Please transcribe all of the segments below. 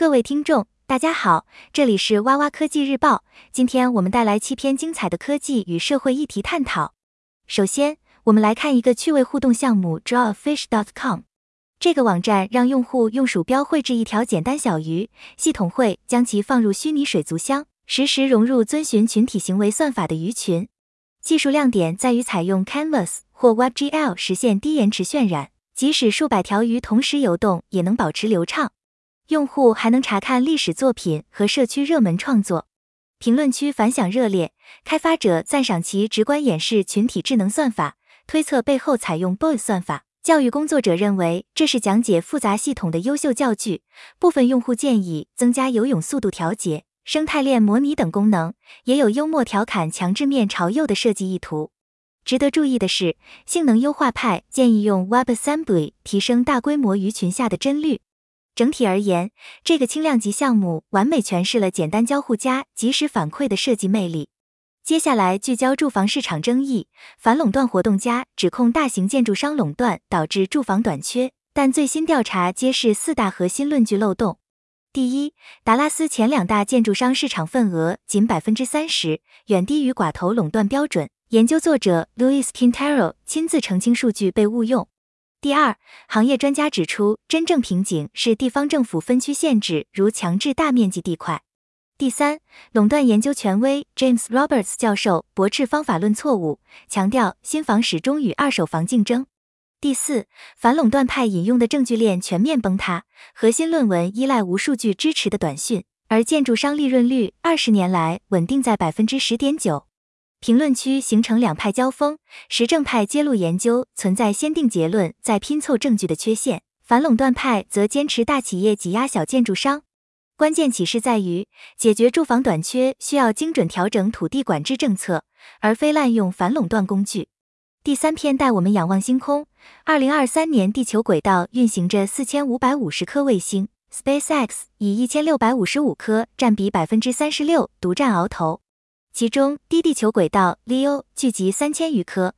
各位听众，大家好，这里是哇哇科技日报。今天我们带来7篇精彩的科技与社会议题探讨。首先，我们来看一个趣味互动项目 drawafish.com。这个网站让用户用鼠标绘制一条简单小鱼，系统会将其放入虚拟水族箱，实时融入遵循群体行为算法的鱼群。技术亮点在于采用 Canvas 或 WebGL 实现低延迟渲染，即使数百条鱼同时游动，也能保持流畅。用户还能查看历史作品和社区热门创作，评论区反响热烈，开发者赞赏其直观演示群体智能算法，推测背后采用 BOIS 算法。教育工作者认为这是讲解复杂系统的优秀教具。部分用户建议增加游泳速度调节、生态链模拟等功能，也有幽默调侃强制面朝右的设计意图。值得注意的是，性能优化派建议用 WebAssembly 提升大规模鱼群下的帧率。整体而言，这个轻量级项目完美诠释了简单交互加及时反馈的设计魅力。接下来聚焦住房市场争议，反垄断活动家指控大型建筑商垄断导致住房短缺，但最新调查揭示4大核心论据漏洞。第一，达拉斯前2大建筑商市场份额仅 30%， 远低于寡头垄断标准。研究作者 Luis Quintero 亲自澄清数据被误用。第二，行业专家指出，真正瓶颈是地方政府分区限制，如强制大面积地块。第三，垄断研究权威 James Roberts 教授驳斥方法论错误，强调新房始终与二手房竞争。第四，反垄断派引用的证据链全面崩塌，核心论文依赖无数据支持的短讯，而建筑商利润率20年来稳定在 10.9%。评论区形成2派交锋，实证派揭露研究存在先定结论再拼凑证据的缺陷，反垄断派则坚持大企业挤压小建筑商。关键启示在于，解决住房短缺需要精准调整土地管制政策，而非滥用反垄断工具。第3篇带我们仰望星空。2023年地球轨道运行着4550颗卫星， SpaceX 以1655颗占比 36%独占鳌头。其中，低地球轨道 LEO 聚集3000余颗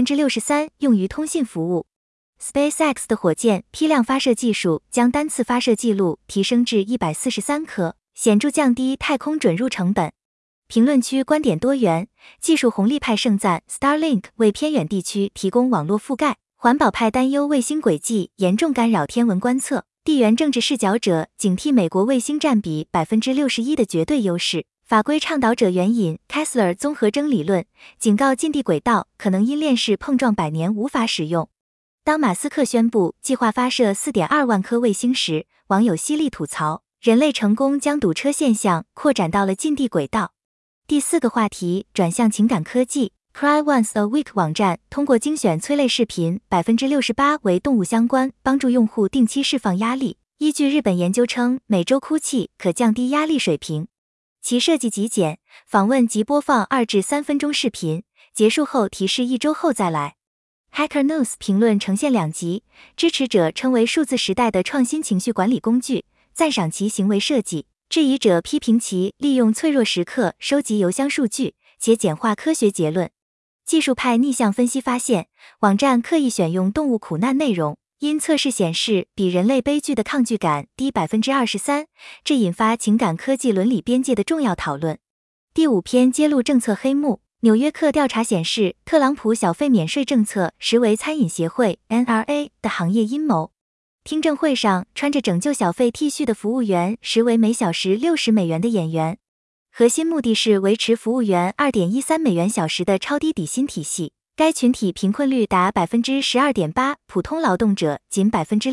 ，63%用于通信服务。SpaceX 的火箭批量发射技术将单次发射记录提升至143颗，显著降低太空准入成本。评论区观点多元，技术红利派盛赞 Starlink 为偏远地区提供网络覆盖，环保派担忧卫星轨迹严重干扰天文观测，地缘政治视角者警惕美国卫星占比 61% 的绝对优势。法规倡导者援引 Kessler 综合征理论，警告近地轨道可能因链式碰撞100年无法使用。当马斯克宣布计划发射 4.2 万颗卫星时，网友犀利吐槽，人类成功将堵车现象扩展到了近地轨道。第4个话题转向情感科技。Cry Once a Week 网站通过精选催泪视频 68% 为动物相关，帮助用户定期释放压力。依据日本研究称，每周哭泣可降低压力水平。其设计极简，访问及播放2至3分钟视频，结束后提示1周后再来。Hacker News 评论呈现2极，支持者称为数字时代的创新情绪管理工具，赞赏其行为设计；质疑者批评其利用脆弱时刻收集邮箱数据，且简化科学结论。技术派逆向分析发现，网站刻意选用动物苦难内容，因测试显示比人类悲剧的抗拒感低 23%， 这引发情感科技伦理边界的重要讨论。第5篇揭露政策黑幕。纽约客调查显示，特朗普小费免税政策实为餐饮协会 NRA 的行业阴谋。听证会上，穿着拯救小费 T 恤的服务员实为每小时60美元的演员。核心目的是维持服务员 2.13 美元小时的超低底薪体系。该群体贫困率达 12.8%， 普通劳动者仅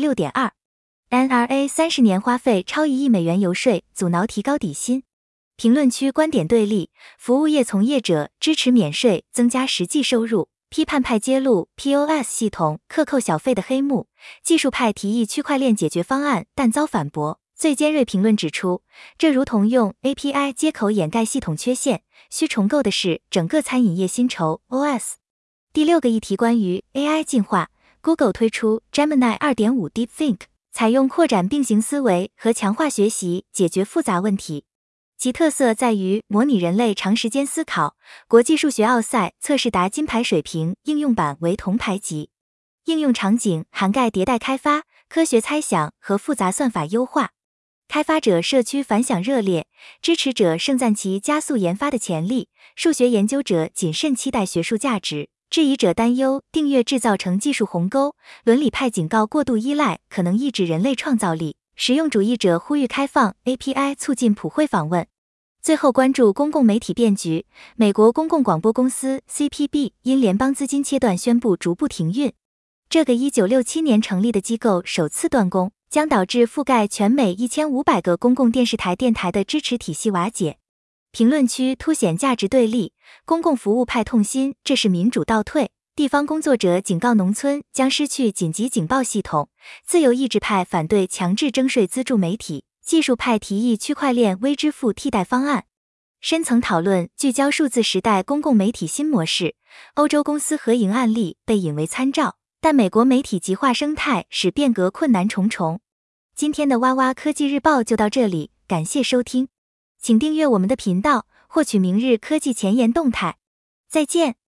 6.2%。NRA 30年花费超1亿美元游说，阻挠提高底薪。评论区观点对立，服务业从业者支持免税增加实际收入，批判派揭露 POS 系统克扣小费的黑幕，技术派提议区块链解决方案但遭反驳。最尖锐评论指出，这如同用 API 接口掩盖系统缺陷，需重构的是整个餐饮业薪酬 OS。第6个议题关于 AI 进化。Google 推出 Gemini 2.5 DeepThink， 采用扩展并行思维和强化学习解决复杂问题。其特色在于模拟人类长时间思考，国际数学奥赛测试达金牌水平，应用版为铜牌级。应用场景涵盖迭代开发、科学猜想和复杂算法优化。 开发者社区反响热烈，支持者盛赞其加速研发的潜力，数学研究者谨慎期待学术价值，质疑者担忧订阅制造成技术鸿沟，伦理派警告过度依赖可能抑制人类创造力，实用主义者呼吁开放 API 促进普惠访问。最后关注公共媒体变局，美国公共广播公司 CPB 因联邦资金切断宣布逐步停运。这个1967年成立的机构首次断供，将导致覆盖全美1500个公共电视台电台的支持体系瓦解。评论区凸显价值对立，公共服务派痛心，这是民主倒退。地方工作者警告农村将失去紧急警报系统，自由意志派反对强制征税资助媒体，技术派提议区块链微支付替代方案。深层讨论聚焦数字时代公共媒体新模式，欧洲公司合营案例被引为参照，但美国媒体极化生态使变革困难重重。今天的哇哇科技日报就到这里，感谢收听，请订阅我们的频道，获取明日科技前沿动态。再见。